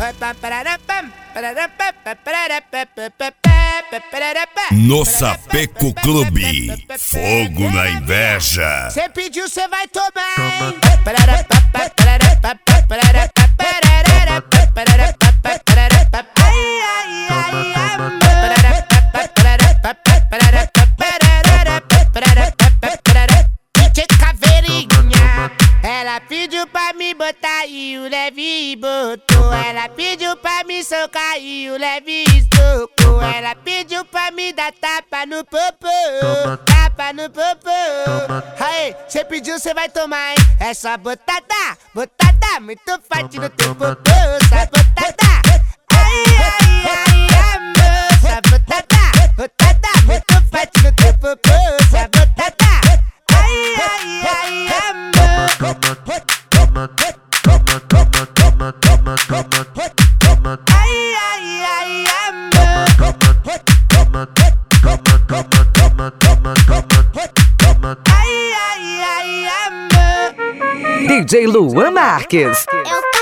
No Sapeco Clube, fogo na inveja. Cê pediu, cê vai tomar, hein? Ela pediu pra me botar e o leve botou. Ela pediu pra me socar e o leve socou. Ela pediu pra me dar tapa no popô, tapa no popô. Aê, cê pediu, cê vai tomar, hein? É só botada, botada, muito forte no teu popô. Só botada, ai, ai, ai, amor. Só botada, botada, muito forte no teu popô. Só botada, ai, ai, ai, amor. Ai, ai, ai, amor. Ai, ai, ai, amor. DJ Luan Marques. Eu tô feliz.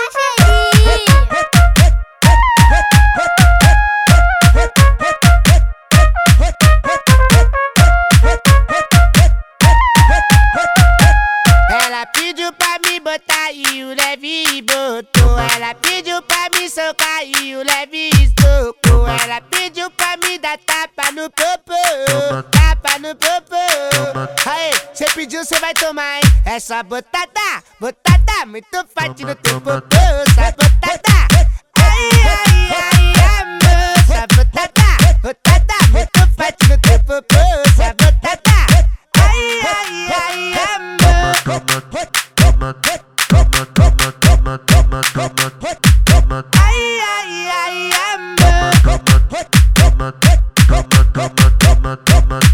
Ela pediu pra me botar e o leve botou. Ela pediu pra me socar e o leve socou. Ela pediu pra me dar tapa no popô, tapa no popô. Aê, cê pediu, cê vai tomar, hein? É só botada, botada, muito forte no teu popô. Só botada, ai, ai, ai, amor. Só botada, botada, muito forte no teu popô. Só botada, ai, ai, ai, amor. Ai, ai, ai, amor.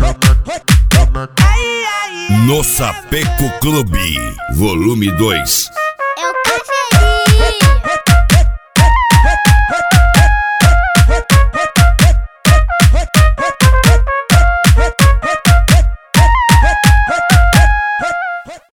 Ai, ai, ai, No Sapeco Clube, volume 2.